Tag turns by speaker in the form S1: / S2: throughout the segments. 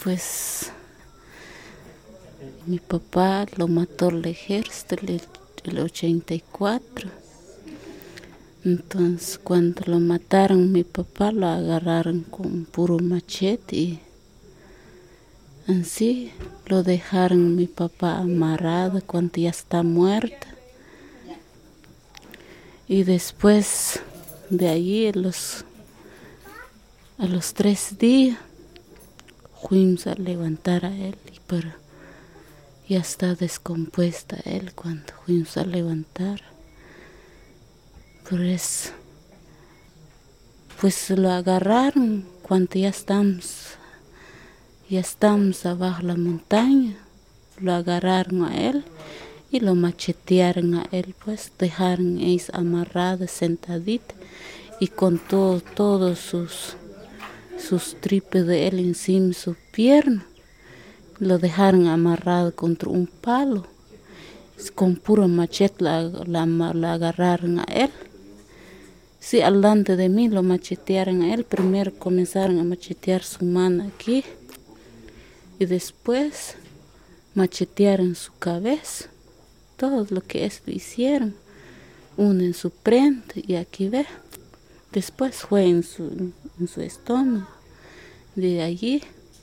S1: Pues mi papá lo mató el ejército el 84. Entonces cuando lo mataron mi papá lo agarraron con puro machete y así lo dejaron mi papá amarrado cuando ya está muerto. Y después de allí a los 3 días fuimos a levantar a él, pero ya está descompuesta él cuando fuimos a levantar. Por eso, pues lo agarraron cuando ya estamos abajo la montaña, lo agarraron a él y lo machetearon a él, pues dejaron ellos amarrado, sentadito y con todos sus tripes de él encima de su pierna. Lo dejaron amarrado contra un palo. Con puro machete la agarraron a él. Sí, delante de mí lo machetearon a él. Primero comenzaron a machetear su mano aquí. Y después machetearon su cabeza. Todo lo que esto hicieron. Uno en su frente y aquí ve. Después fue en su estómago. De allí.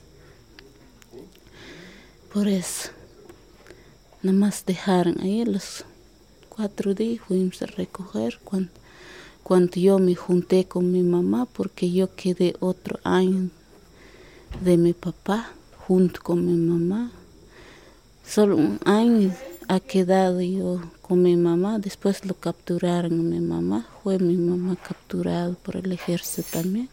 S1: Por eso. Nada más dejaron ahí los 4 días. Fuimos a recoger cuando yo me junté con mi mamá. Porque yo quedé otro año de mi papá junto con mi mamá. Solo un año ha quedado yo con mi mamá. Después lo capturaron a mi mamá. Fue mi mamá capturada por el ejército también.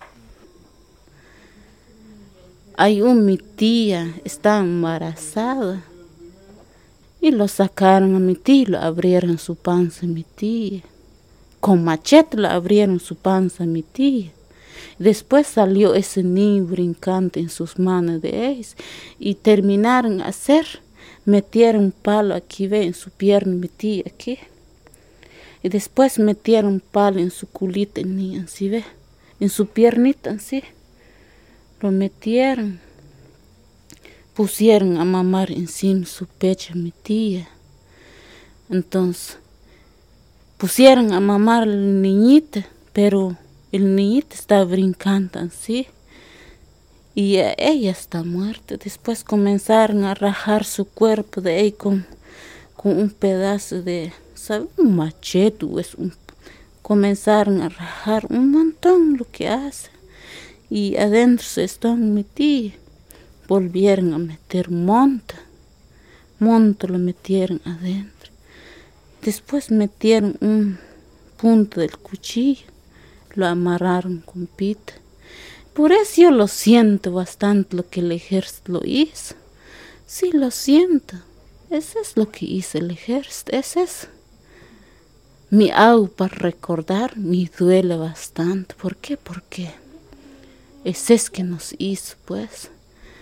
S1: Mi tía está embarazada. Y lo sacaron a mi tía y lo abrieron su panza a mi tía. Con machete lo abrieron su panza a mi tía. Después salió ese niño brincante en sus manos de ellos. Y terminaron metieron un palo aquí, ve, en su pierna mi tía aquí. Y después metieron un palo en su culita el niño, así ve. En su piernita, así. Lo metieron. Pusieron a mamar encima su pecho a mi tía. Entonces, pusieron a mamar al niñito, pero el niñito está brincando así. Y ella está muerta. Después comenzaron a rajar su cuerpo de ella con un pedazo de, ¿sabe? Un machete. Comenzaron a rajar un montón lo que hace. Y adentro se están mi tía. Volvieron a meter monta lo metieron adentro. Después metieron un punto del cuchillo, lo amarraron con pita. Por eso yo lo siento bastante lo que el ejército lo hizo. Sí, lo siento. Eso es lo que hizo el ejército, eso es. Mi algo para recordar me duele bastante. ¿Por qué? Porque ese es que nos hizo, pues.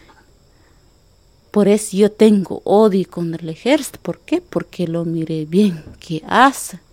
S1: Por eso yo tengo odio con el ejército. ¿Por qué? Porque lo miré bien que hace.